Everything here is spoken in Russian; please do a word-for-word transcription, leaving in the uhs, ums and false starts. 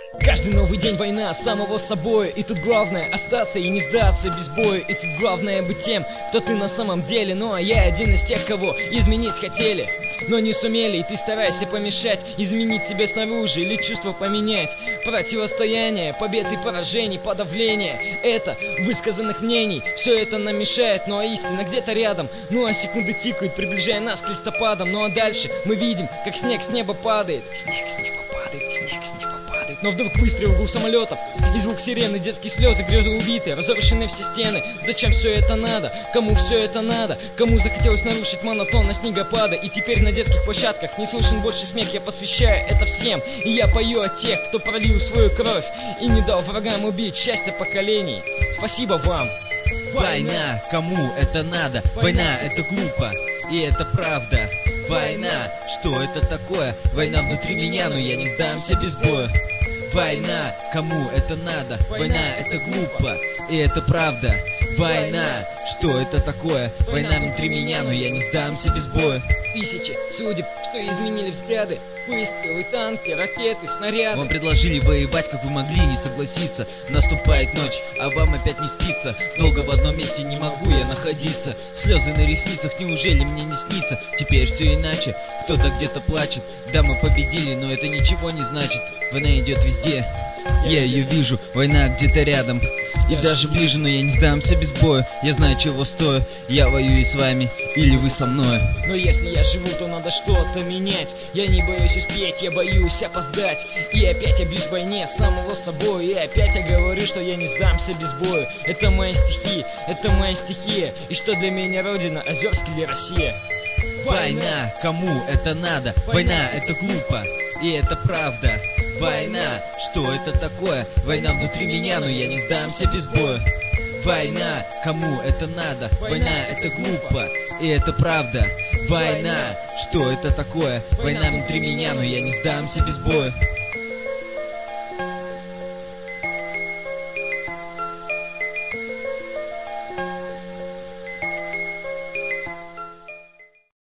Каждый новый день война самого собой. И тут главное остаться и не сдаться без боя. И тут главное быть тем, кто ты на самом деле. Ну а я один из тех, кого изменить хотели, но не сумели. И ты старайся помешать, изменить себе снаружи или чувства поменять. Противостояние, побед и поражений, подавление это высказанных мнений. Все это нам мешает, ну а истина где-то рядом. Ну а секунды тикают, приближая нас к листопадам. Ну а дальше мы видим, как снег с неба падает. Снег с неба падает, снег с неба падает. Но вдруг выстрел, гул самолетов и звук сирены, детские слезы, грезы убитые, разрушены все стены. Зачем все это надо? Кому все это надо? Кому захотелось нарушить монотонность снегопада? И теперь на детских площадках не слышен больше смех. Я посвящаю это всем, и я пою о тех, кто пролил свою кровь и не дал врагам убить счастье поколений. Спасибо вам. Война, кому это надо? Война это глупо, и это правда. Война, что это такое? Война внутри меня, но я не сдамся без боя. Война, кому это надо? Война это глупо, и это правда. Война, что это такое? Война внутри меня, но я не сдамся без боя. Тысячи судеб, что изменили взгляды, выстрелы, танки, ракеты, снаряды. Вам предложили воевать, как вы могли не согласиться. Наступает ночь, а вам опять не спится. Долго в одном месте не могу я находиться. Слезы на ресницах, неужели мне не снится? Теперь все иначе, кто-то где-то плачет. Да, мы победили, но это ничего не значит. Война идет везде, я ее вижу. Война где-то рядом и даже ближе, но я не сдамся без боя. Я знаю, чего стою, я воюю с вами, или вы со мной. Но если я живу, то надо что-то менять. Я не боюсь успеть, я боюсь опоздать. И опять я бьюсь в войне самого собой. И опять я говорю, что я не сдамся без боя. Это мои стихи, это моя стихия. И что для меня родина, Озерск или Россия? Война, кому это надо? Война это глупо, и это правда. Война, что это такое? Война внутри меня, но я не сдамся без боя. Война, кому это надо? Война это глупо, и это правда. Война, что это такое? Война внутри меня, но я не сдамся без боя.